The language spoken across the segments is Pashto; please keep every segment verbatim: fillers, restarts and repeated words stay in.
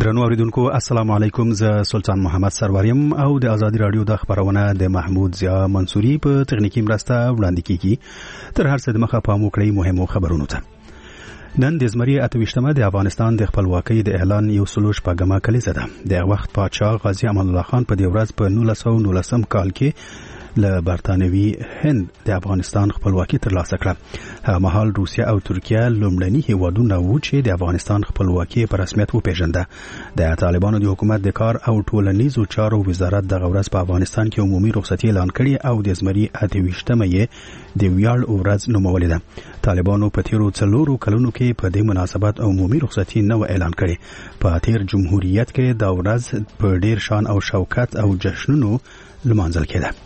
درنو اوریدونکو السلام علیکم، زه سلطان محمد سروریم او د آزادی رادیو د خبرونه د محمود ضیا منصوري په تخنیکی مرسته وړاندې کیږي. تر هر څه د مخه پام وکړئ مهمو خبرونو ته. نن د زمری اتویشتمه د افغانستان د خپلواکۍ د اعلان یو سلوش په ګما کلیزه ده. د وخت پادشاه غازی امان الله خان په دې ورځ په نولس سوه نولسم کال کې له برتانوي هند د افغانستان خپلواکي ترلاسه کړه. هغه مهال روسیه او ترکیه لومړني هیوادونه وو چې د افغانستان خپلواکي په رسمیت وپیژنده. د طالبانو د حکومت د کار او ټولنیزو چارو وزارت د غورز په افغانستان کې عمومي رخصتي اعلان کړي او د زمری اتویشتمه یې د ویاړ ورځ نومولې ده. طالبانو په تیرو څلورو کلونو کې په دې مناسبت عمومي رخصتي نه اعلان کړي. په تیر جمهوریت کې دا ورځ په ډیر شان او شوکت او جشنونو لمانځل کېده.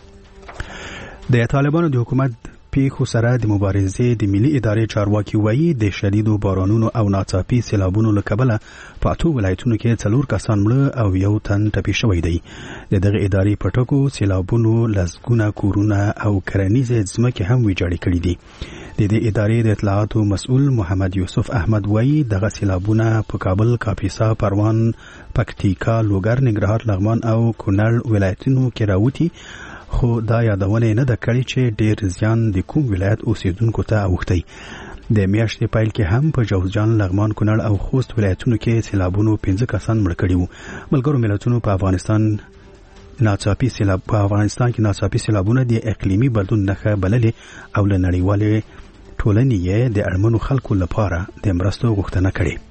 د طالبانو د حکومت پیښو سره د مبارزې د ملي ادارې چارواکي وایي د شدیدو بارانونو او ناڅاپي سیلابونو له کبله په اتو ولایتونو کې څلور کسان مړه او یو تن ټپي شوی دی. د دغه ادارې په ټکو سیلابونو لسګونه کورونه او کرنیزې ځمکې هم ویجاړې کړي دي. د دې ادارې د اطلاعاتو مسؤل محمد یوسف احمد وایي دغه سیلابونه په کابل، کاپیسا، پروان، پکتیکا، لوګر، ننګرهار، لغمان او کونړ ولایتونو کې راوتی، خو دا یادونه نه ده کړې چې ډیر زیان د کوم ولایت اوسیدونکو ته اوښتی. د میاشتې پیل کې هم په جوزجان، لغمان، کونړ او خوست ولایتونو کې سیلابونو پنځه کسان مړه کړي وو. ملګرو ملتونو په افغانستان ناڅاپي سیلاب په افغانستان کې ناڅاپي سیلابونه د اقلیمي بدلون نښه بللې او له نړیوالې ټولنې یې د اړمنو خلکو لپاره د مرستو غوښتنه کړې.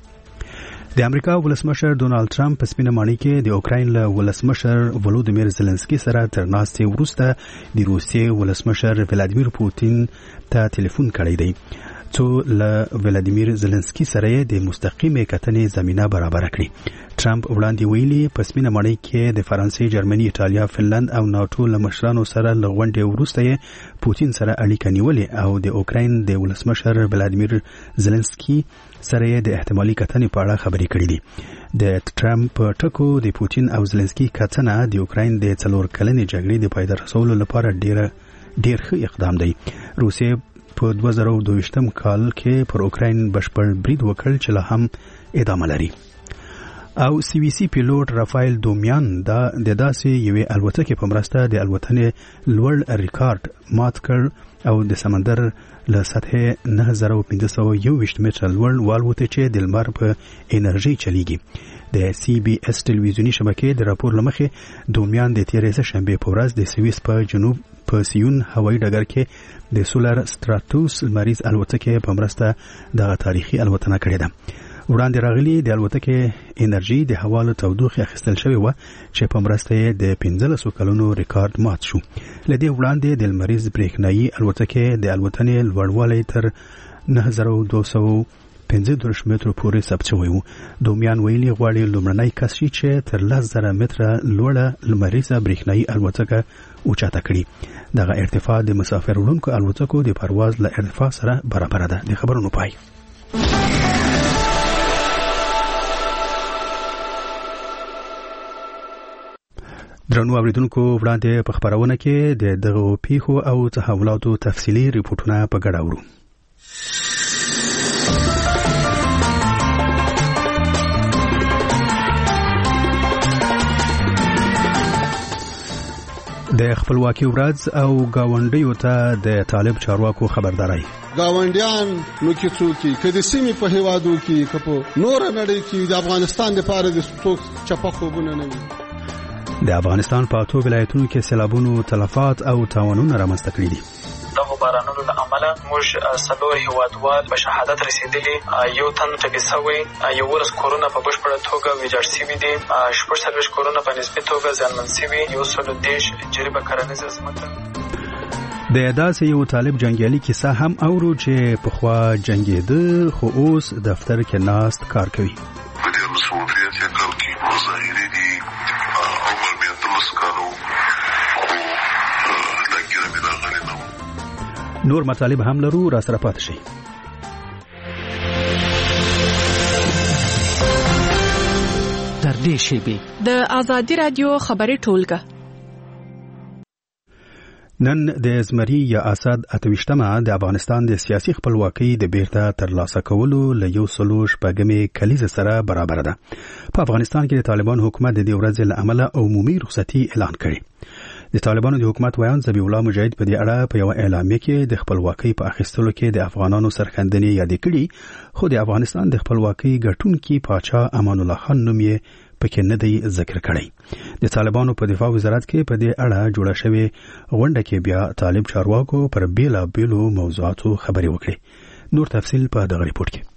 د امریکا ولسمشر ډونالد ټرمپ په سپینه ماڼۍ کې د اوکراین له ولسمشر ولودیمیر زلنسکي سره تر ناستې وروسته د روسیې ولسمشر ولادیمیر پوتین ته ټلیفون کړی دی، څو له ولادیمیر زلنسکي سره د مستقیمې کتنې زمینه برابر کړي. ټرمپ وړاندې ویلي په سپینه ماڼۍ کې د فرانسې، جرمني، ایټالیا، فنلند او ناټو له مشرانو سره له غونډې وروسته یې پوتین سره اړیکه نیولې او د اوکراین د ولسمشر ولادیمیر زلنسکي سره یې د احتمالي کتنې په اړه خبرې کړې دي. د ټرمپ په ټکو د پوتین او زلنسکي کتنه د اوکراین د څلور کلنې جګړې د پای ته رسولو لپاره ډیر ډیر ښه اقدام دی. روسیې په دوه زره دوه ویشتم کال کې پر اوکراین بشپړ برید وکړ چې لا هم ادامه لري. او سی وی سی پیلوټ رافایل دومیان دا د داسې یوې الوتکې په مرسته د الوتنې لوړ ریکارډ مات کړ او د سمندر له سطحې نه زره پنځه سوه یو ویشت متره لوړ والوته چې د لمر په انرژي چلیږي. د سی بی اس ټلویزیونی شبکې د راپور لمخې دومیان د تیرې شنبه په ورځ د سویس په جنوب په سیون هوایي ډګر کې د سولر ستراتوس لمریز الوتکې په مرسته د تاریخي الوتنه کړې ده. وړاندې راغلي د الوتکې انرژي د هوا له تودوخې اخیستل شوې وه چې په مرسته یې د پنځلسو کلونو ریکارډ مات شو. له دې وړاندې د لمریز برېښنایي الوتکې د الوتنې لوړوالی تر نه زره دوه سوه پنځه دېرش مترو پورې ثبت شوی و. دومیان ویلي غواړي لومړنی کس شي چې تر لس زره متره لوړه لمریزه برېښنایي الوتکه اوچاته کړي. دغه ارتفاع د مسافر وړونکو الوتکو د پرواز له ارتفاع سره برابر ده. د خبرونو پای. درنو اوریدونکو وړاندې په خبرونه کې د دغه پیښو او تحولاتو تفصیلي ریپورتونه په ګډه اورو. د خپلواکۍ ورځ او گاونډیو ته د طالب چارواکو خبرداري. گاونډیان نو کې څوکي کدي سیمې په هوادو کې کپو نور نړۍ کې د افغانستان لپاره د څوک چپه خوبونه نه وي. د افغانستان په اتو ولایتونو کې سیلابونو تلفات او تاوانونه رامنځته کړي دي. دغه بارانونو له امله موږ څلور هیوادوال په شهادت رسیدلي، یو تن ټپي شوی، یولس کورونه په بشپړه توګه ویجاړ شوي دي، شپږ څلوېښت کورونه په نسبي توګه زیانمن شوي، یو سل دېرش جریبه کرنیزه ځمکه. د داسې یو طالب جنګیالي کیسه هم اورو چې پخوا جنګېده خو اوس دفتر کې ناست کار کوي. په دې مسؤلیت یې کار کوي ظاهري دي عمر بیا تلس کالو نور مطالب هم لرو، را سره پاتې شئ. در دې شیبې د آزادی رادیو خبري ټولګه نن د زمری یا اسد اتوشتمه د افغانستان د سیاسي خپلواکۍ د بیرته ترلاسه کولو له یو سلو شپږمې کلیزه سره برابر ده. په افغانستان کې د طالبان حکومت د دې ورځې له امله عمومي رخصتي اعلان کړې. د طالبانو د حکومت ویان ذبیح الله مجاهد په دې اړه په یو اعلامیه کې د خپلواکۍ په اخیستلو کې د افغانانو سرښندنې یاد کړي، خو د افغانستان د خپلواکۍ ګټونکي پاچا امان الله خان نوم یې پکې نه دی ذکر کړی. د طالبانو په دفاع وزارت کې په دې اړه جوړه شوې غونډه کې بیا طالب چارواکو پر بیلا بیلو موضوعاتو خبرې وکړي. نور تفصیل په دغه ریپورت کې.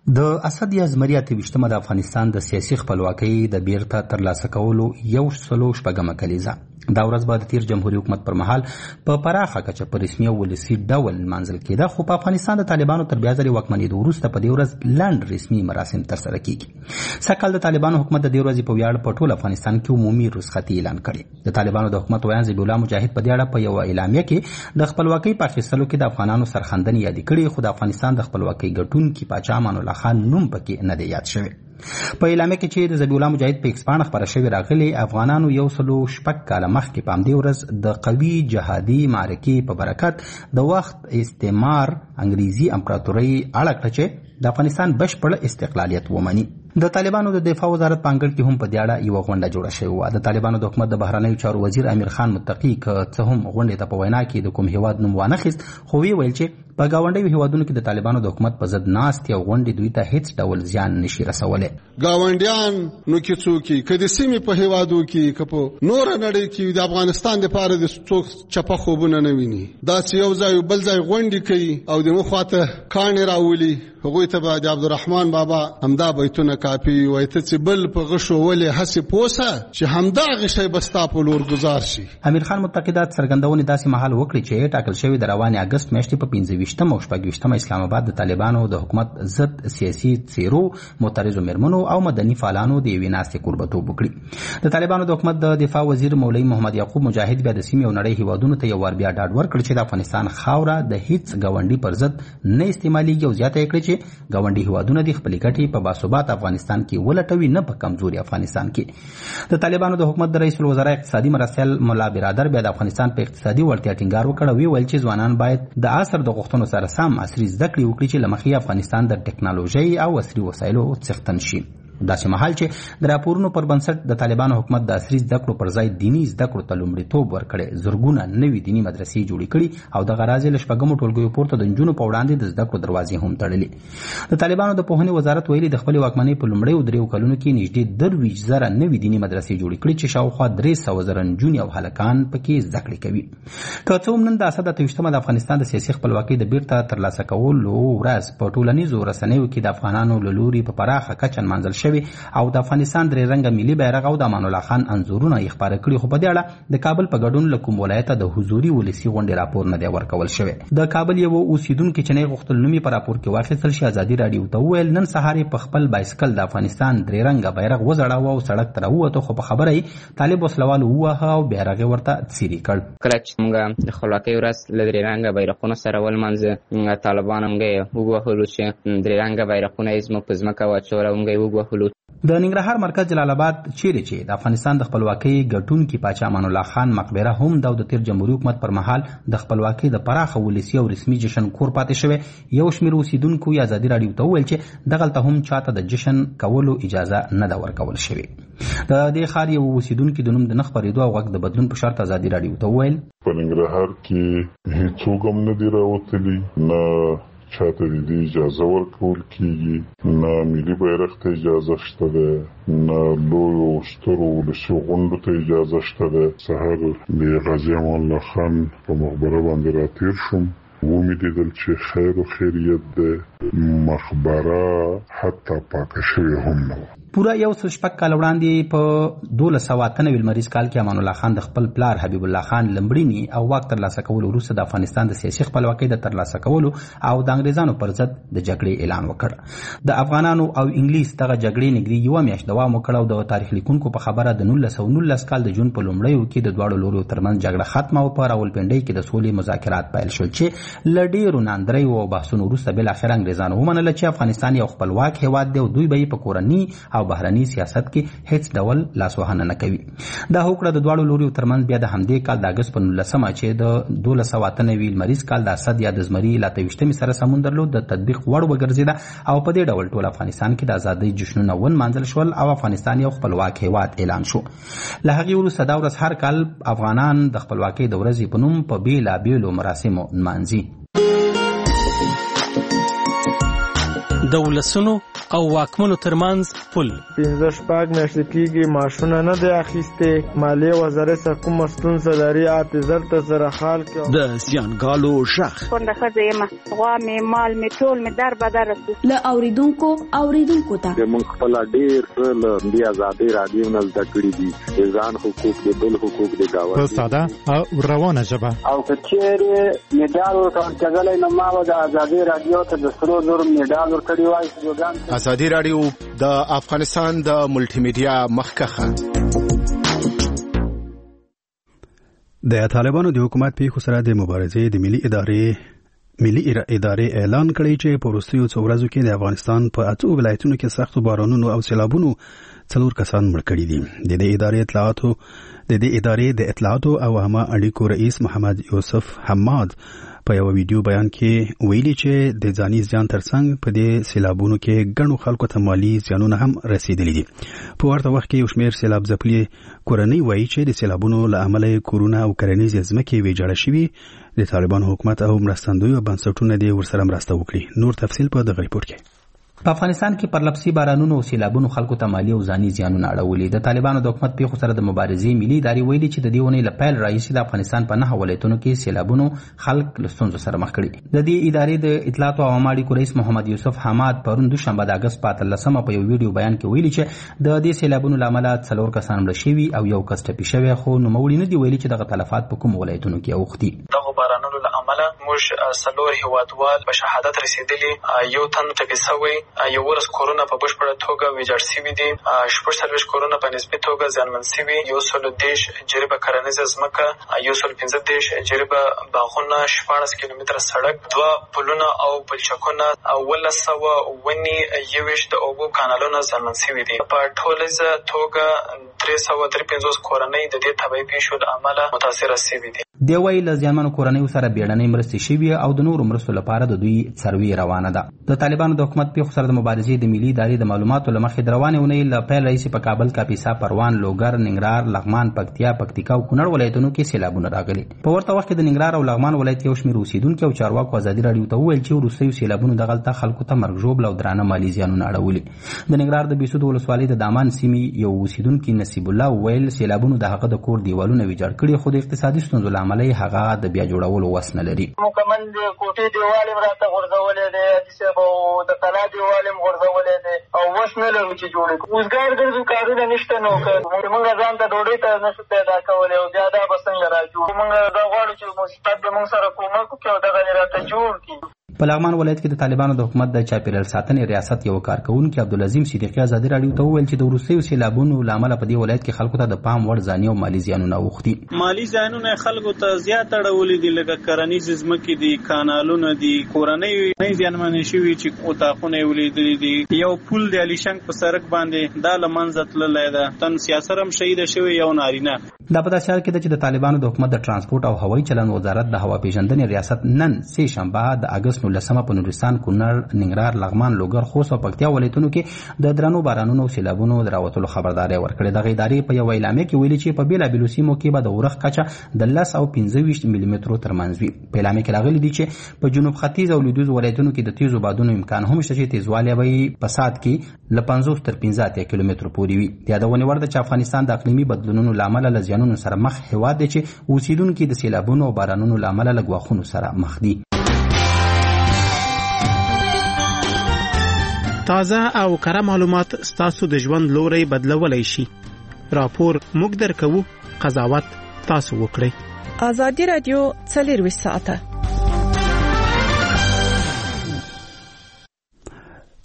د اسد یا زمری اتوشتمه د افغانستان د سیاسي خپلواکۍ د بیرته ترلاسه کولو یو سلو شپږمه کلیزه دا ورځ به د تیر جمهوریت حکومت پر مهال په پراخه کچه په رسمي او ولسي ډول منځل کېده، خو په افغانستان د طالبانو تر بیا ځلې واکمنېدو وروسته په دې ورځ لنډ رسمي مراسم ترسره کېږي. سږکال د طالبانو حکومت د دې ورځې په ویاړ په ټول افغانستان کې عمومي رخصتي اعلان کړې. د طالبانو د حکومت ویان ذبیح الله مجاهد په دې اړه په یوه اعلامیه کې د خپلواکۍ په اخیستلو کې د افغانانو سرښندنې یادې کړې، خو د افغانستان د خپلواکۍ ګټونکي پاچا امان الله خان نوم پکې نه دی یاد شوی. په اعلامیه کې چې د ذبیح الله مجاهد په ایکس پاڼه خپره شوې راغلي، افغانانو یو سلو شپږ کاله مخکې په همدې ورځ د قوي جهادي معرکې په برکت د وخت استعمار انګریزي امپراتورۍ اړه کړه چې د افغانستان بشپړ استقلالیت ومني. د طالبانو د دفاع وزارت په انګړ کې هم په دې اړه یوه غونډه جوړه شوې وه. د طالبانو د حکومت د بهرنیو چارو وزیر امیر خان متقي که څه هم غونډې ته په وینا کې د کوم هیواد نوم وانخیست، خو ویې ویل چې په ګاونډیو هیوادونو کې د طالبانو د حکومت په ضد ناستې او غونډې دوی ته هیڅ ډول زیان نشي رسولی. ګاونډیان نو کې څوک که د سیمې په هیوادو کې که په نوره نړۍ کې د افغانستان دپاره د څوک چپه خوبونه نه ویني، داسې یو ځای بل ځای غونډې کوي او د مخواته کاڼې راولي، هغوی ته به د عبدالرحمن بابا همدا بیتونه کاپي وایي ته چې بل په غشو ولې هسې پوسه چې همدغه شی به ستا په لور ګزار شي. امیر خان متقي دا څرګندونې داسې مهال وکړي چې ټاکل شوې د روانې اګست میاشتې په پنځه ویشتمه او شپږ ویشتمه اسلام آباد د طالبانو د حکومت ضد سیاسي څیرو، معترضو میرمنو او مدني فعالانو د یوې ناستې کوربتوب وکړي. د طالبانو د حکومت د دفاع وزیر مولوي محمد یعقوب مجاهد بیا د سیمې او نړۍ هیوادونو ته یو وار بیا ډاډ ورکړ چې د افغانستان خاوره د هیڅ ګاونډي پر ضد نه استعمالېږي او زیاته یې کړې چې ګاونډي هیوادونه د خپلې ګټې په باثبات افغانستان کې ولټوي، نه په کمزوري افغانستان کې. د طالبانو د حکومت د رئیس الوزرا اقتصادي مرستیال ملا برادر بیا د افغانستان په اقتصادي وړتیا ټینګار وکړ او ویل چې ځوانان باید د عصر د غوښتنو سره سم عصري زده کړې وکړي چې له مخې افغانستان د ټکنالوژۍ او عصري وسایلو څښتن شي. داسې مهال چې د راپورونو پر بنسټ د طالبانو حکومت د عصري زده کړو پر ځای دیني زده کړو ته لومړیتوب ورکړی، زرګونه نوي دیني مدرسې جوړې کړي او دغه راز یې له شپږمو ټولګیو پورته د نجونو په وړاندې د زده کړو دروازې هم تړلې. د طالبانو د پوهنې وزارت ویلي د خپلې واکمنۍ په لومړیو دریو کلونو کې نږدې درویشت زره نوي دیني مدرسې جوړې کړي چې شاوخوا درې سوه زره نجونې او هلکان پکې زده کړې کوي. که څه هم نن د اسد اتوشتمه د افغانستان د سیاسي خپلواکۍ د بیرته ترلاسه کولو ورځ په ټولنیزو رسنیو کې د افغانانو له لوري په پراخه کچه نمانځل شوې او د افغانستان درې رنګه ملي بیرغ او د امان الله خان انځورونه یې خپاره کړي، خو په دې اړه د کابل په ګډون له کوم ولایته د حضوري ولسي غونډې راپور نه دی ورکول شوی. د کابل یو اوسیدونکي چې نه غوښتل نوم یې په راپور کې واخیستل شي ازادي راډیو ته وویل نن سهار یې په خپل بایسکل د افغانستان درې رنګه بیرغ وځړاوه او سړک ته راووته، خو په خبره یې طالب وسلوالو وواهه او بیرغ یې ورته څیرې کړ. کله چې موږ د خپلواکۍ ورځ له درې رنګه بیرغونو سره ولمانځه، طالبان موږ یې ووهلو چې درې رنګه بیرغونه یې زموږ په ځمکه واچول او موږ یې ووهلو. د ننګرهار مرکز جلال آباد چیرې چې د افغانستان د خپلواکۍ ګټونکي پاچا امان الله خان مقبره هم د تیر جمهوریت حکومت پر مهال د خپلواکۍ د پراخه ولسي او رسمي جشن کور پاتې شوی. یو شمېر اوسیدونکو یې ازادي راډیو ته وویل چې دغلته هم چاته د جشن کولو اجازه نه ده ورکول شوې. د دې ښار یو اوسیدونکي د نوم د نه خپرېدو او غږ د بدلون په شرط ازادي راډیو ته وویل په ننګرهار کې هیڅوک هم نه دي راوتلي، نه چاته د دې اجازه ورکول کیږي، نه ملي بیرغ ته اجازه شته ده، نه لویو سترو ولسي غونډو ته اجازه شته ده. سهار د غازي امان الله خان په مقبره باندې راتیر شوم، ومې لیدل چې خیر و خیریت ده، مقبره حتی پاکه شوې هم نه وه. پوره یو سل شپږ کال وړاندې په دولس سوه اته نوي لمریز کال کې امان الله خان د خپل پلار حبیب الله خان لمړیني او واک ترلاسه کولو وروسته د افغانستان د سیاسي خپلواکۍ د ترلاسه کولو او د انګریزانو پر ضد د جګړې اعلان وکړ. د افغانانو او انګلیس دغه جګړې نږدې یوه میاشت دوام وکړ او د تاریخ لیکونکو په خبره د نولس سوه نولس کال د جون په لومړیو کې د دواړو لوریو ترمنځ جګړه ختمه او په راولپنډۍ کې د سولې مذاکرات پیل شول چې له ډېرو ناندریو او بحثونو وروسته بالاخره انګریزانو ومنله چې افغانستان یو خپلواک هېواد دی او دوی به یې په کورني او بهرني سیاست کې هیڅ ډول لاسوهنه نه کوي. دا هوکړه د دواړو لوريو ترمنځ بیا د همدې کال د اګست په نولسمه چې د دولس سوه اته نوي لمریز کال د اسد یا د زمري له اته ویشتمې سره سمون درلود د تطبیق وړ وګرځېده او په دې ډول ټول افغانستان کې د ازادۍ جشنونه ونمانځل شول او افغانستان یو خپلواک هیواد اعلان شو. له هغې وروسته دا ورځ هر کال افغانان د خپلواکۍ د ورځې په نوم په بېلابېلو مراسمو نمانځي. د ولسونو او واکمنو ترمنځ پل پنځه شپږ میاشتې کېږي معاشونه نه دی اخیستې. مالیې وزارت سره کومه ستونزه لري حافظر ته سره حال کړو. د زیانګالو غږ کونډه ښځه یم، غوا مې مال مې ټول مې در بدر رسي. له اورېدونکو اورېدونکو ته موږ خپله ډېر څه له دې ازادۍ راډیو نه زده کړي دي، د ځان حقوق د بل حقوق د ګاونډي په ساده او روانه ژبه. او که چېرې مډال ورکول کېدلی نو ما به د ازادۍ راډیو ته د سرو زرو مډال ورکړی وای. ازادي راډیو د افغانستان د ملټي میډیا مخکخه. د طالبانو د حکومت پیښو سره د مبارزې د ملي ادارې ملي ادارې اعلان کړی چې په وروستیو څو ورځو کې د افغانستان په اتو ولایتونو کې سختو بارانونو او سیلابونو څلور کسان مړ کړي دي. د دې ادارې اطلاعاتو د دې ادارې د اطلاعاتو او عامه اړیکو رئیس محمد یوسف حماد په یو ویډیو بیان کې ویلي چې د ځاني زیان ترڅنګ په دې سیلابونو کې ګڼو خلکو ته مالي زیانونه هم رسیدلي دي. په ورته وخت کې یو شمېر سیلاب ځپلي کورنۍ وایي چې د سیلابونو له امله کورونه او کرنیزې ځمکې ویجاړه شوي. د طالبانو حکومت او مرستندویو بنسټونه دې ورسره مرسته وکړي. نور تفصیل په دغه ریپورت کې. په افغانستان کې پرلپسې بارانونو او سیلابونو خلکو ته مالي او ځاني زیانونه اړولي. د طالبانو د حکومت پیښو سره د مبارزې ملي ادارې ویلي چې د دې اونۍ له پیل راهیسې د افغانستان په نهه ولایتونو کې سیلابونو خلک له ستونزو سره مخ کړي. د دې ادارې د اطلاعاتو او عامه اړیکو رئیس محمد یوسف حماد پرون دوشنبه د اګست په اتلسمه په یو ویډیو بیان کې ویلي چې د دې سیلابونو له امله څلور کسان مړه شوي او یو کس ټپي شوی، خو نوموړي نه دي ویلي چې دغه تلفات په کومو ولایتونو کې اوښتي. دغه بارانونو له امله موږ څلور هیوادوال په شهادت رسېدلي، یو تن ټپي شوی، یو ورځ کورونه په بشپړه توګه ویجاړ شوي دي، شپږ څلوېښت کورونه په نسبي توګه زیانمن شوي، یو سل دېرش جریبه کرنیزه ځمکه، یو سل پنځه دېرش جریبه باغونه، شپاړس کیلومتره سړک، دوه پلونه او پلچکونه، اوولس سوه ونې، یوویشت د اوبو کانالونه زیانمن شوي دي. په ټولیزه توګه درې سوه درې پنځوس کورنۍ د دې طبیعي پیښو له امله متاثره شوي دي. دی وایي له زیانمنو کورنیو سره بیړنۍ مرستې شوي او د نورو مرستو لپاره د دوی څروي روانه ده. د طالبانو د حکومت پیښو سره د مبارزې د ملي ادارې د معلوماتو له مخې د روانې اونۍ له پیل راهیسې په کابل، کاپیسا، پروان، لوګر، ننګرهار، لغمان، پکتیا، پکتیکا او کونړ ولایتونو کې سیلابونه راغلي. په ورته وخت کې د ننګرهار او لغمان ولایت یو شمېر اوسېدونکي او چارواکو ازادي راډیو ته وویل چې وروستیو سیلابونو دغلته خلکو ته مرګ ژوبل او درانه مالي زیانونه اړولي. د ننګرهار د بېسود ولسوالۍ د دامان سیمې یو اوسېدونکي نصیب الله وویل سیلابونو د هغه د کور دیوالونه ویجاړ کړي، خو د اقتصادي ستونزو له امله یې هغه د بیا جوړولو وس نه لري. مکمل کوټې دیوال یې راته غورځولی دی، حدیث او د کلا دیوال یې غورځولی دی او وس نه لرو چې جوړ کړو. اوسګار ګرځو کارونه نشته نو که موږ ځان ته ډوډۍ ته نشو پیدا کولی او بیا دا به څنګه را جوړ. موږ دا غواړو چې مثبت د موږ سره کومک وکړي او دغه یې راته جوړ کړي. په لغمان ولایت کې د طالبانو د حکومت د چاپیریال ساتنې ریاست یو کارکونکي عبدالعظیم صدیقي ازادي راډیو ته وویل چې د وروستیو سیلابونو له امله په دې ولایت کې خلکو ته د پام وړ ځاني او مالي زیانونه اوښتي. مالي زیانونه خلکو ته زیات اړولي دي، لکه کرنیزې ځمکې دي، کانالونه دي، کورنۍ زیانمنې شوي چې اتاقونه یې ولیدلي دي. یو پل د علیشنګ په سړک باندې دا له منځه تللی ده. تن سیاسر هم شهیده شوی، یو نارینه. دا په داسې حال کې ده چې د طالبانو د حکومت د ترانسپورټ او هوایي چلند وزارت د هوا پیژندنې ریاست نن سه شنبه د اګست نولسمه په نورستان، کونړ، ننګرهار، لغمان، لوګر، خوست او پکتیا ولایتونو کې د درنو بارانونو او سیلابونو د راوتلو خبرداری ورکړې. دغه ادارې په یو اعلامیه کې ویلي چې په بېلابېلو سیمو کې به د اورښت کچه د لس او پنځه ویشت ملي مترو ترمنځ وي. په اعلامیه کې راغلي دي چې په جنوب ختیځ او لویدیځ ولایتونو کې د تیزو بادونو امکان هم شته چې تیزوالی به په ساعت کې له پنځوس تر پنځه اتیا کیلومترو پورې وي. د یادونې وړ ده چې افغانستان د اقلیمي بدلونونو له امله له زیانونو سره مخ هېواد دی چې اوسېدونکي د سیلابونو او بارانونو له امله له ګواښونو سره مخ دي. تازه او کره معلومات ستاسو د ژوند لوري بدلولای شي. راپور موږ درکوو، قضاوت تاسو وکړئ. ازادي رادیو څلورویشت ساعته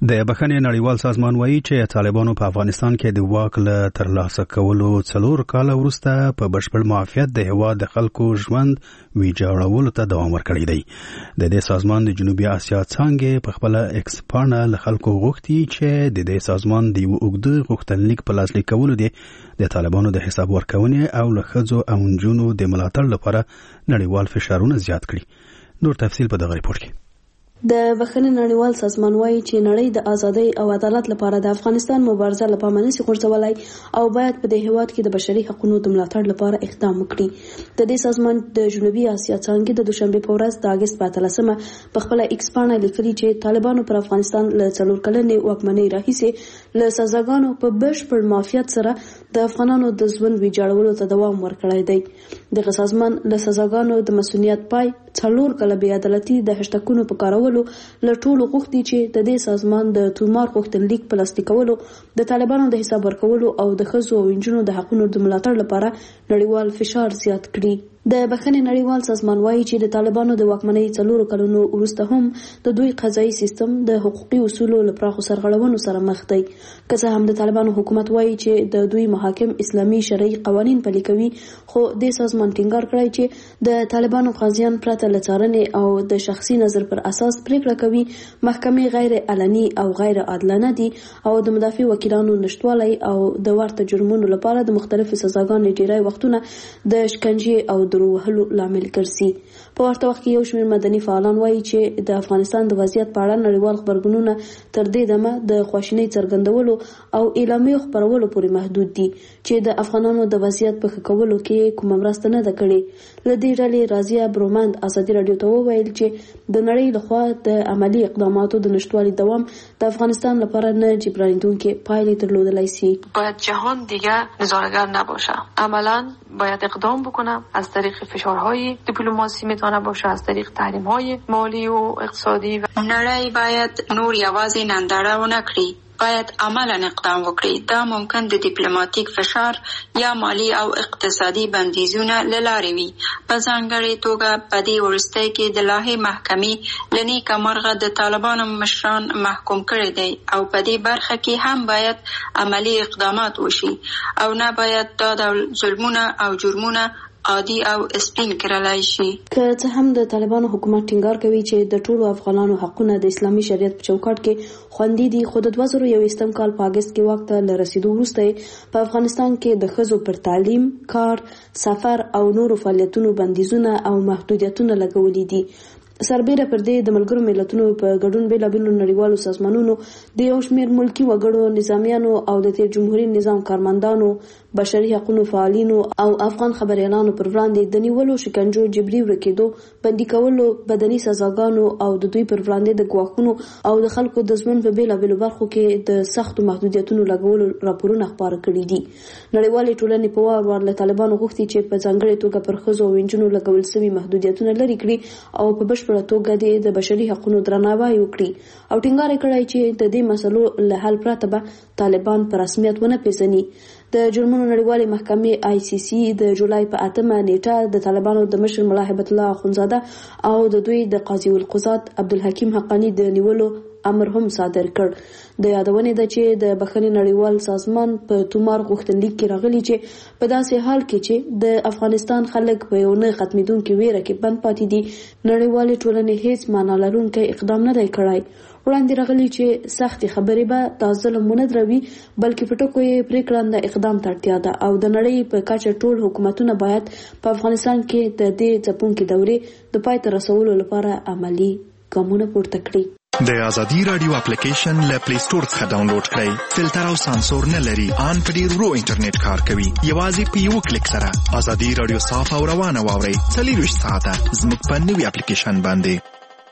د بخښنې نړیوال سازمان وایي چې طالبانو په افغانستان کې د واک له ترلاسه کولو څلور کاله وروسته په بشپړ معافیت د هېواد د خلکو ژوند ویجاړولو ته دوام ورکړی دی. د دې سازمان د جنوبي اسیا څانګې په خپله ایکس پاڼه له خلکو غوښتي چې د دې سازمان د یو اوږده غوښتنلیک په لاسلیک کولو دی د طالبانو د حساب ورکونې او له ښځو او نجونو د ملاتړ لپاره نړیوال فشارونه زیات کړي. نور تفصیل په دغه ریپورت کې. د بخښنې نړیوال سازمان وایي چې نړۍ د ازادۍ او عدالت لپاره د افغانستان مبارزه له پامه نشي غورځولای او باید په دې هېواد کې د بشري حقوقو د ملاتړ لپاره اقدام وکړي. د دې سازمان د جنوبي اسیا څانګې د دوشنبه په ورځ د اگست په اتلسمه په خپل ایکس پاڼه لیکلي چې طالبانو پر افغانستان له څلور کلنې واکمنۍ راهیسې له سزاګانو په بشپړ معافیت سره د افغانانو د ژوند ویجاړولو ته دوام ورکړی دی. دغه سازمان له سزاګانو د مسؤلیت پای څلور کله بې عدالتي د هشتکونو په کارولو له ټولو غوښتي چې د دې سازمان د تومار غوښتنلیک په لاسلیک کولو د طالبانو د حساب ورکولو او د ښځو او نجونو د حقونو د ملاتړ لپاره نړیوال فشار زیات کړي. د بخښنې نړیوال سازمان وایي چې د طالبانو د واکمنۍ څلورو کلونو وروسته هم د دوی قضایي سیستم د حقوقي اصولو له پراخو سرغړونو سره مخ دی. که څه هم د طالبانو حکومت وایي چې د دوی محاکم اسلامي شرعي قوانین پلي کوي، خو د سازمان ټینګار کړی چې د طالبانو قاضیان پرته له څارنې او د شخصي نظر پر اساس پریکړه کوي. محکمې غیر علني او غیر عادلانه دي او د مدافع وکیلانو نشټوالی او د ورته جرمونو لپاره د مختلفو سزاګانو ډیری وختونه د شکنجې او درو وهلو لامل ګرځي. په ورته وخت کې یو شمېر مدني فعالان وایي چې د افغانستان د وضعیت په اړه نړیوال خبرګونونه تر دې دمه د خواشینۍ څرګندولو او اعلامیو خپرولو پورې محدود دي چې د افغانانو د وضعیت په ښه کولو کې کومه مرسته نه ده کړې. له دې ډلې رازیه برومند ازادي راډیو ته وویل چې د نړۍ لخوا د عملي اقداماتو د نشتوالي دوام د افغانستان لپاره نه جبرانیدونکې پایلې درلودلی سي. باید جهان دیگه نظاره‌گر نباشه، عملاً باید اقدام بکنه، از طریق فشارهای دیپلماسی میتونه باشه، از طریق تحریم‌های مالی و اقتصادی. نړۍ باید نور یوازې ننداره ونه کړي، باید عملاً اقدام وکړي. دا ممکن د دیپلماتیک فشار یا مالی او اقتصادي بندیزونه له لارې وي. په ځانګړې توګه په دې وروستۍ کې د لاهې محکمې له نیکه مرغه د طالبانو مشران محکوم کړي دي او په دې برخه کې هم باید عملی اقدامات وشي او نه باید دا ډول ظلمونه او جرمونه عادي او سپین کړلای شي. که څه هم د طالبانو حکومت ټینګار کوي چې د ټولو افغانانو حقونه د اسلامي شریعت په چوکاټ کې خوندي دي، خو د دوه زره یوویشتم کال په اګست کې واک ته له رسیدو وروسته په افغانستان کې د ښځو پر تعلیم، کار، سفر او نورو فعالیتونو بندیزونه او محدودیتونه لګولي دي. سربیره پر دې د ملګرو ملتونو په ګډون بیلابیلو نړیوالو سازمانونو د یو شمېر ملکي وګړو، نظامیانو او د تیر جمهوري نظام کارمندانو، بشري حقوقو فعالینو او افغان خبريالانو پر وړاندې د نیولو، شکنجو، جبري ورکېدو، بندي کولو، بدني سزاګانو او د دوی پر وړاندې د ګواښونو او د خلکو د ژوند په بیلابیلو برخو کې د سختو محدودیتونو لګولو راپورونه خپاره کړي دي. نړیوالې ټولنې په وار وار له طالبانو غوښتي چې په ځانګړې توګه پر ښځو او نجونو لګول شوي محدودیتونه لرې کړي او په بشپړه توګه د بشري حقوقو درناوی وکړي او ټینګار کړی چې د دې مسلو له حل پرته به طالبان په رسمیت ونه پیژني. د جرمونو نړیوالې محکمې آی سی سی د جولای په اتمه نیټه د طالبانو د مشر ملا هیبت الله اخونزاده او د دوی د قاضي القضات عبدالحکیم حقانی د نیولو امر هم صادر کړ. د یادونې ده چې د بخښنې نړیوال سازمان په تومار غوښتنلیک کې راغلي چې په داسې حال کې چې د افغانستان خلک په یو نه ختمېدونکې ویره کې بند پاتې دي، نړیوالې ټولنې هیڅ معنا لرونکی اقدام نه دی کړی. وړاندې راغلي چې سختې خبرې به دا ظلم ونه دروي، بلکې په ټکو یې پرېکړه اقدام ته اړتیا ده او د نړۍ په کچه ټول حکومتونه باید په افغانستان کې د دې ځپونکې دورې د پای ته رسولو لپاره عملي ګامونه پورته کړي. د ازادي رادیو اپلیکیشن له پلی سٹور څخه ډاونلوډ کړئ. فلټر او سانسور نه لري، ان په ډیر ورو انټرنیټ کار کوي. یوازې په یو کلیک سره ازادي رادیو صاف او روانه واورئ. څلوېښت ساعته زموږ په نوي اپلیکیشن باندې.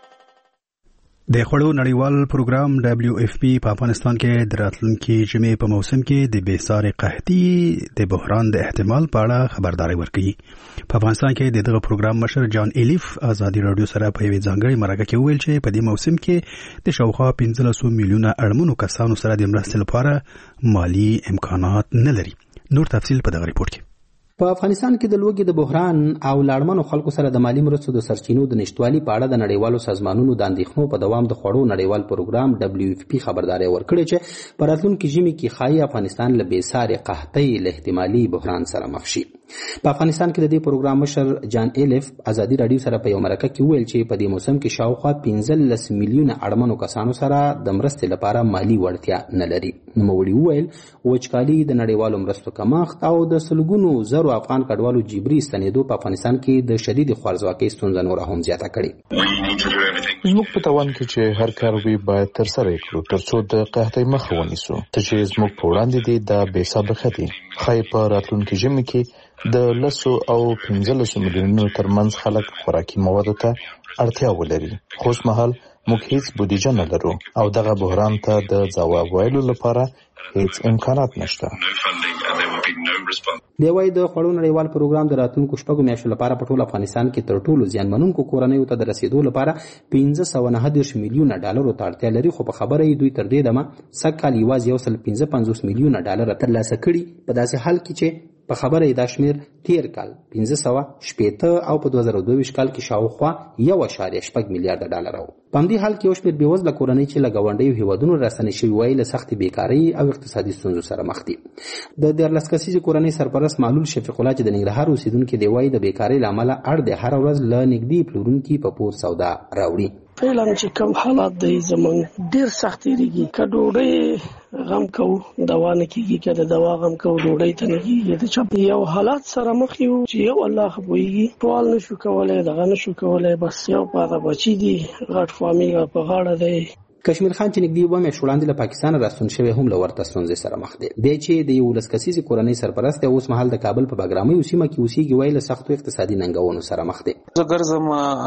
د خوړو نړیوال پروګرام ډبلیو اف پی په افغانستان کې د راتلونکي ژمي په موسم کې د بېساري قحطي د بحران د احتمال په اړه خبرداري ورکوي. په افغانستان کې د دغه پروګرام مشر جان ایلیف ازادي رادیو سره په یوې ځانګړې مرکه کې وویل چې په دې موسم کې د شاوخوا پنځلسو میلیونه اړمنو کسانو سره د مرستې لپاره مالي امکانات نه لري. نور تفصیل په دغه ریپورت کې. په افغانستان کې د لوږې د بحران او لاړمنو خلکو سره د مالی مرستو د سرچینو د نشټوالي په اړه د نړیوالو سازمانونو د اندېښنو په دوام د خوړو نړیوال پروګرام دبليو اف پی خبرداری ورکړې چې په راتلونکي ژمي کې ښایي افغانستان له بېسارې قحطۍ له احتمالي بحران سره مخ شي. په افغانستان کې د دې پروګرام مشر جان ایلف ازادي راډیو سره په یو مرکه کې وویل چې په دې موسم کې شاوخوا پنځلس میلیونه اړمنو کسانو سره د مرستې لپاره مالی وړتیا نه لري. نوموړي وویل وچکالي د نړیوالو مرستو کمښت او د سلګونو زرو افغان کډوالو جبري ستنېدو په افغانستان کې د شدید خوارځواکۍ ستونزه نوره هم زیاته کړې. زموږ په توان کې چې هر کار وي باید ترسره کړو ترڅو د قحطۍ مخه ونیسو. ته چې زموږ په وړاندې دی دا بې سابقه دي. ښایي په راتلونکي ژمي کې د لسو او پنځلسو میلیونونو ترمنځ خلک خوراکي موادو ته اړتیا ولري. خو اوس مهال موږ هیڅ بودیجه نه لرو او دغه بحران ته د ځواب ویلو لپاره هیڅ امکانات نشته. دی وايي د خوړو نړیوال پروګرام د راتلونکو شپږو میاشتو لپاره په ټول افغانستان کې تر ټولو زیانمنونکو کورنیو ته د رسیدو لپاره پنځه سوه نهه دېرش میلیونه ډالرو ته اړتیا لري. خو په خبره یې دوی تر دې دمه سږ کال یوازې یو سل پنځه پنځوس میلیونه ډالر ترلاسه کړي. په داسې حال کې چې په خبره یې دا شمېر تیر کال پنځه سوه شپېته او په دوه زره دوه ویشت کال کې شاوخوا یو اعشاریه شپږ میلیارډه ډالر و. په همدې حال کې یو شمېر بېوزله کورنۍ چې له ګاونډیو هېوادونو راستنې شوي وایي له سختې بېکارۍ او اقتصادي ستونزو سره مخ دي. د دیارلس کسیزې کورنۍ سرپرست معلول شفیق الله چې د ننګرهار اوسېدونکی دی وایي د بېکارۍ له امله اړ دی هره ورځ له نږدې پلورونکي په پور سودا راوړي. فعلا چې کوم حالات دی زمونږ ډېر سخت تېرېږي. که ډوډۍ غم کوو دوا نه کېږي، که د دوا غم کوو ډوډۍ ته نه کېږي. د چا یو حالات سره مخ یو چې یو الله ښه پوهېږي. ټول نه شو کولی، دغه نه شو کولی. بس یو پاره بچي دي، غټ فامیل په غاړه دی. کشمیر خان چې نږدې اووه میاشتې وړاندې له پاکستانه راستون شوی هم له ورته ستونزې سره مخ دی. دی چې د یولس کسیزې کورنۍ سرپرست دی اوس مهال د کابل په بګرامیو سیمه کې اوسېږي. وایي له سختو اقتصادي ننګونو سره مخ دی. زه ګرځم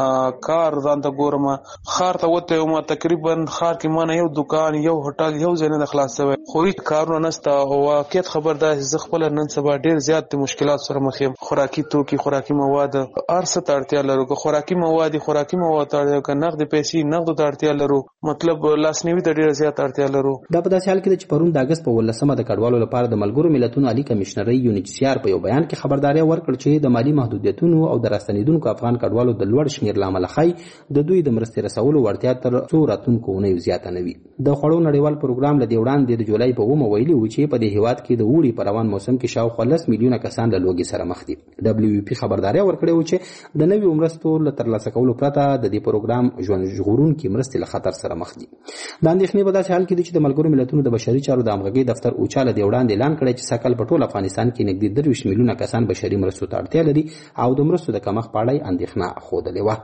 کار ځان ته ګورم، ښار ته وتی یم. تقریبا ښار کې مانه یو دکان، یو هوټل، یو ځای نه ده خلاص شوی. خو هېڅ کارونه نشته. او واقعیت خبر دا چې زه خپله نن سبا ډېر زیات د مشکلات سره مخ یم. خوراکي توکي، خوراکي مواد، هر څه ته اړتیا لرو. که خوراکي مواد خوراکي مواد ته اړتیا، که نغدې پیسې نغدو ته اړتیا لرو. مطلب لاسنیوي ته زیات اړتیا لرو. دا په داسې حال کې چې پرون د اګست په ولسمه د کډوالو لپاره د ملګرو ملتونو عالی کمشنرۍ یونیچسیار په یو بیان کې خبرداری ورکړ چې د مالی محدودیتونو او د راستنیدونکو افغان کډوالو د لوړ شمېر له امله ښایي د دوی د مرستې رسولو وړتیا تر څو راتلونکو اونیو زیاته نه وي. د خوړو نړیوال پروګرام له دې وړاندې د جولای په اوومه ویلي و چې په دې هېواد کې د اوړي په روان موسم کې شاوخوا لس میلیونه کسان له لوږې سره مخ دي. دبليو پی خبرداری ورکړې و چې د نویو مرستو له ترلاسه کولو پرته د دې پروګرام ژوند ژغورونکي مرستې له خطر سره مخ دي. د اندېښنې په داسې حال کې د ملګرو ملتونو د بشري چارو د همغږۍ دفتر اوچا له دې وړاندې اعلان کړی چې سږ کال په ټول افغانستان کې نږدې درویشت میلیونه کسان بشري مرستو ته اړتیا لري او د مرستو د کمښت په اړه یې اندېښنه ښودلې وه.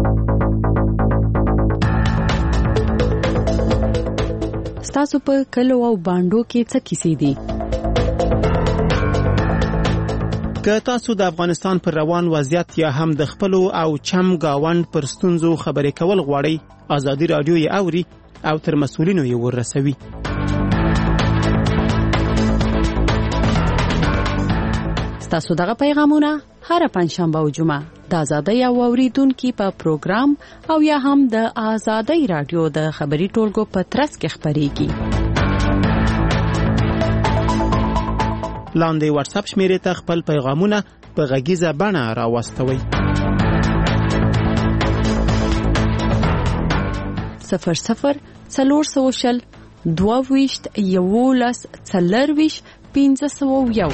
ستاسو په کلو او بانډو کې څه کیسې دي؟ که تاسو د افغانستان پر روان وضعیت یا هم د خپلو او چم گاوند پر ستونزو خبرې کول غواړئ، ازادي راډیو یې اوري او تر مسؤلینو یې ورسوي. ستاسو دغه پیغامونه هر پنځشنبه او جمعه د ازادۍ او اوریدونکو په پروګرام او یا هم د ازادۍ راډیو د خبري ټولګو په ترڅ کې خبريږي. لاندې واتس اپ شمیرې ته خپل پیغامونه په غږیزه بڼه راوستوئ. صفر صفر څلور سوه شل دوه ویشت یولس څلرویشت پنځه سوه یو.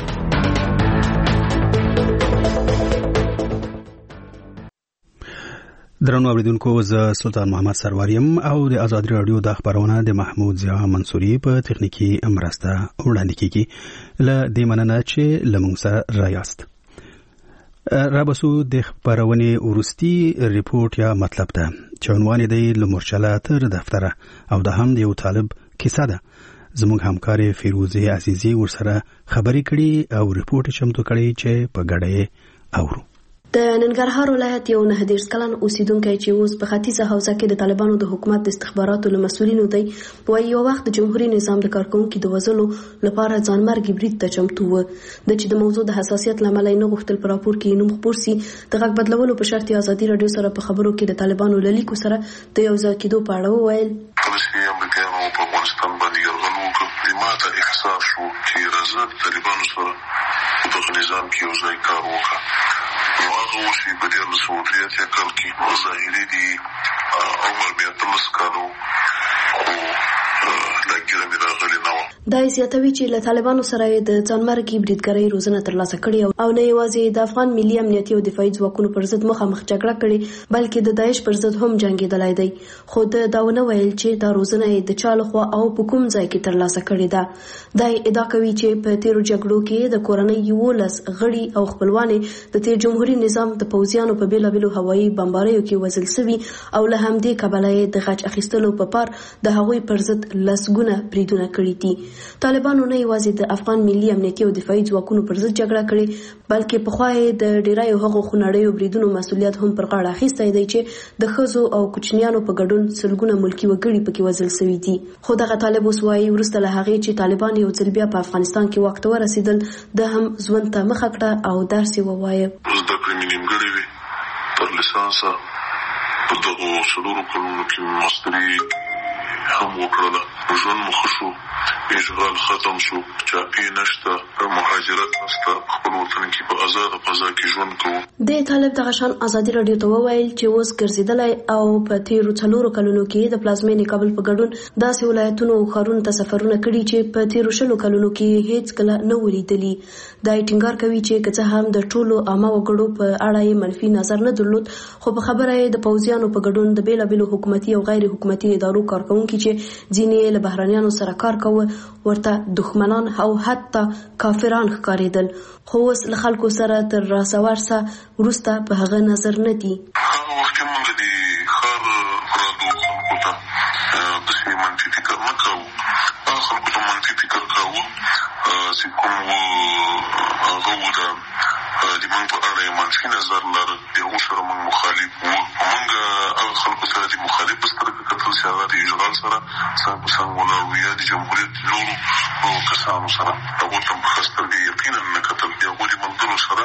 درنو اوریدونکو، زه سلطان محمد سروریم او د ازادي راډیو د خبرونه د محمود ضیا منصوري په تخنیکی مرسته وړاندې کیږي. له دې مننه چې لمونږ سره رایاست. رابسو د خبرونې ورستی ریپورت یا مطلب ده چې عنوان دی له مورچله تر دفتره او د هم د یو طالب کیسه ده. زموږ همکار فیروزه عزیزی ورسره خبرې کړي او ریپورت چمتو کړي چې په ګډه اورو. د ننګرهار ولایت یو نه دېرش کلن اوسیدونکی چې اوس په ختیځه حوزه کې د طالبانو د حکومت د استخباراتو له مسؤلینو دی، وایي یو وخت د جمهوریت نظام د کارکونکو د وژلو لپاره ځانمرګي برید ته چمتو و. د چې د موضوع د حساسیت له امله یې نه غوښتل په راپور کې نوم خپور سي. د غږ بدلولو په شرط ازادي راډیو سره په خبرو کې د طالبانو له لیکو سره د یو ځای کېدو په اړه وویل. ولسي امریکایانو په افغانستان باندې یرغل وکړ. ما ته احساس شو چې راځه د طالبانو سره په دغه نظام کې یو ځای کار وکړه. نو هغه وشي په دیارلس سوه درې اتیا کال کې ظاهري دي عمر بیا اتلس کالو خو لږ مې راغلې نه وه. دا زیاتوي چې له طالبانو سره د ځانمرګي بریدګرۍ روزنه ترلاسه کړې او نه یوازې د افغان ملي امنیتي او دفاعي ځواکونو پر ضد مخامخ جګړه کړې بلکې د داعش پر ضد هم جنګېدلی دی. خو د دا ونه ویل چې دا روزنه د چا لخوا او په کوم ځای کې ترلاسه کړې ده. دا ادعا کوي چې په تیرو جګړو کې د کورنۍ یولس غړي او خپلوانې د تیر جمهوریت نظام د پوځیانو په بیلابیلو هوایي بمباریو کې وژل شوي او له همدې کبله یې د غچ اخیستلو په پار د هغوی پر ضد لسګونه بریدونه کړي دي. طالبانو نه یوازې د افغان ملي امنیتي او دفاعي ځواکونو پر ضد جګړه کړې بلکې پخوا یې د ډیرایو هغو خونړیو بریدونو مسؤلیت هم پر غاړه اخیستی دی چې د ښځو او کوچنیانو په ګډون سلګونه ملکي وګړي پکې وژل شوي دي. خو دغه طالب اوس وایي وروسته له هغې چې طالبان یو ځل بیا په افغانستان کې واک ته ورسېدل د هم ژوند ته مخه کړه او درس یې ووایه. زده کړې مې نیمګړې وې تر لیسانسه په دغو څلورو کلونو کې ماستري هم وکړله. ژوند مو ښه شو، اشغال ختم شو، چاپی نشته، مهاجرت نشته، خپل وطن کې په آزاده فضا کې ژوند کوو. د طالب دغه شان ازادي راډیو ته وویل چې اوس ګرځېدلی او په تیرو څلورو کلونو کې د پلازمینې کابل په ګډون داسې ولایتونو او ښارونو ته سفرونه کړي چې په تیرو شلو کلونو کې هیڅ کله نه و لیدلي. دا یې ټینګار کوي چې که څه هم د ټولو عامه وګړو په اړه یې منفي نظر نه درلود خو په خبره یې د پوځیانو په ګډون د بیلابیلو حکومتي او غیر حکومتي ادارو کارکوونکي چې ځینې له بهرنیانو سره کار کوه ورته دښمنان او حتی کافران ښکارېدل. خو اوس له خلکو سره تر راسه ورسه وروسته په هغه نظر نه دي. هغه وخت کې موږ د ښار پراتو خلکو ته داسې منفي فکر نه کوو. هغه خلکو ته منفي فکر کوو چې کوم هغه و د د موږ په اړه یې منفي نظر لرل، د هغو سره موږ مخالف وو. موږ هغه خلکو سره د مخالف په سترګه کتل چې هغه د اشغال سره څنګ په څنګ ولاړ وو یا د جمهوریت نورو کسانو سره هغو ته په ښه سترګې یقینا نه کتل. د هغو د ملګرو سره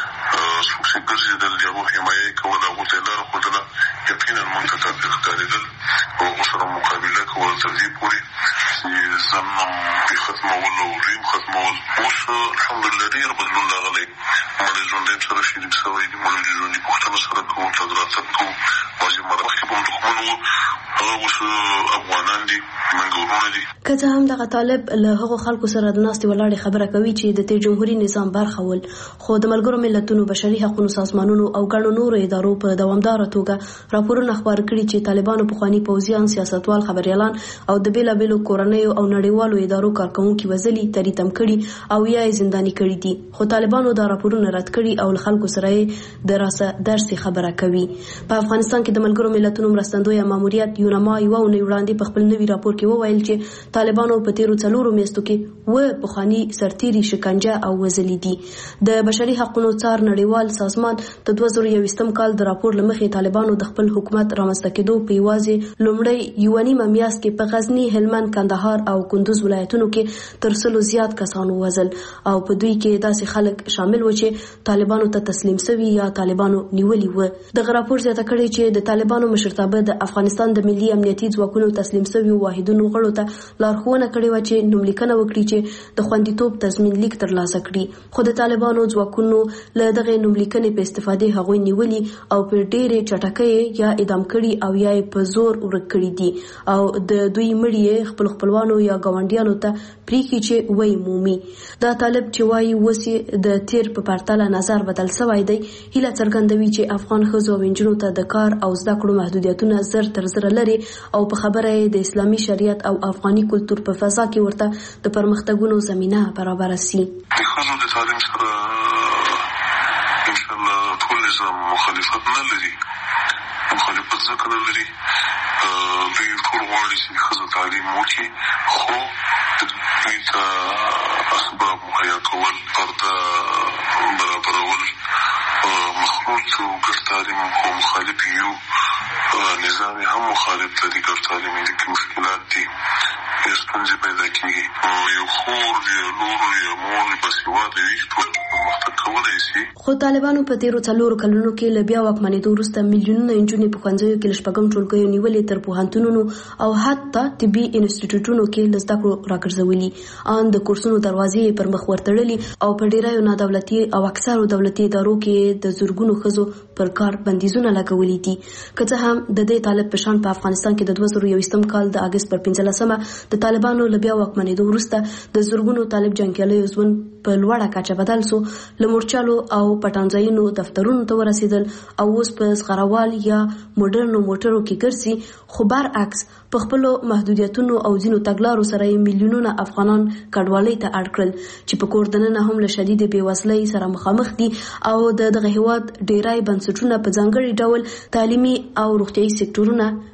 څوک چې ګرځېدل، د هغو حمایه یې کوله، هغو ته یې لاره ښودله، یقینا موږ ته کافر ښکارېدل او هغو سره مقابله کول تر دې پورې چې ځان پرې ختمول او دوی هم ختمول. اوس الحمدلله ډېر بدلون راغلی. موږ د ژوندیم سره شریک شوی دي، موږ د ژوندي پوښتنه سره کوو، تګ راتګ کوو. بعضې مرات مخکې به هم دښمن وو، هغه اوس افغانان دي، موږ ورونه دي. که څه هم دغه طالب له هغو خلکو سره د ناستې ولاړې خبره کوي چې د تیر جمهوري نظام برخه ول خو د ملګرو ملتونو بشري حقوقو سازمانونو او ګڼو نورو ادارو په دوامداره توګه راپورونه خپاره کړي چې طالبانو پخواني پوځیان، سیاستوال، خبریالان او د بیلابیلو کورنیو او نړیوالو ادارو کارکوونکي وژلي، تریتم کړي او یا یې زنداني کړي دي. خو طالبانو دا راپورونه رد کړي او له خلکو سره یې د راسه درسي خبره کوي. په افغانستان کې د ملګرو ملتونو مرستندویه ماموریت یونما یوه اونۍ وړاندې په خپل نوي راپور کې وویل چې طالبانو په تیرو څلورو میاشتو کې اووه پخواني سرتیري شکنجه او وژلي دي. د بشري حقوقو څار نړیوال سازمان د دوه زره یوویشتم کال د راپور له مخې طالبانو د خپل حکومت رامنځته کېدو په یوازې لومړی یوه نیمه میاشت کې په غزني، هلمند، کندهار او کندوز ولایتونو کې تر سلو زیات کسانو وژل او په دوی کې داسې خلک شامل و چې طالبانو ته تسلیم شوي یا طالبانو نیولي و. دغه راپور زیاته کړې چې د طالبانو مشرتابه د افغانستان د ملي امنیتي ځواکونو تسلیم شوي واحدونو غړو ته لارښوونه کړې وه چې نوملیکنه وکړي چې د خوندیتوب تضمین لیک ترلاسه کړي. خو د طالبانو ځواکونو له دغه نوملیکنې په استفادې هغوی نیولي او په ډېرې چټکۍ یا اعدام کړي او یا په زور ورک کړي دي او د دوی مړي خپل خپلوانو یا ګاونډیانو ته پریږي چې وایي مومي. دا طالب چې وایي اوس د تیر په پرتله نظر بدل شوی دی هیله څرګندوي چې افغان ښځو او نجونو ته د کار او زده کړو محدودیتونه زر تر زره لري او په خبره یې د اسلامي شریعت او افغاني کلتور په فضا کې ورته د پرمختګونو زمینه برابره سي. د ښځو د تعلیم سره انشاءالله ټول نظام مخالفت نه لري. مخالفت ځکه نه لري دوی ټول غواړي چې ښځو تعلیم وکړي خو دوی ته اسباب مهیا کول، پرده برابرول، مخلوط او ګډ تعلیم خو مخالف یو نظام هم مخالف دی ګډ تعلیم کې مشکلات دي ستونزې پیدا کیږي یو خور یا لور یا مور باسواده وي ټول پرمختګ کولی شي. خو طالبانو په تیرو څلورو کلونو کې له بیا واکمنېدو وروسته میلیونونه نجونې په ښوونځیو کې له شپږم ټولګیو نیولې تر پوهنتونونو او حتی طبي انسټیټیوټونو کې له زده کړو راګرځولي. ان د کورسونو دروازې پر مخ ورتړلي او په ډیرایو نادولتي او اکثرو دولتي ادارو کې د زورګونو ښځو پر کار بندیزونه لګولي دي. که څه هم د دې طالب په شان په افغانستان کې د دوه زره یوویشتم کال د اګست پر پنځلسمه د طالبانو له بیا واکمنېدو وروسته د زورګونو طالب جنګیالیو ژوند په لوړه کچه بدل سو، له مورچالو او پټانځایونو دفترونو ته ورسېدل او اوس په زغروال یا موډرنو موټرو کې ګرځي. خو برعکس په خپلو محدودیتونو او ځینو تګلارو سره یې میلیونونه افغانان کډوالۍ ته اړ کړل چې په کور دننه هم له شدید بېوزلۍ سره مخامخ دي او د دغه هېواد ډیری بنسټونه په ځانګړي ډول تعلیمي او روغتیایي سکتورونه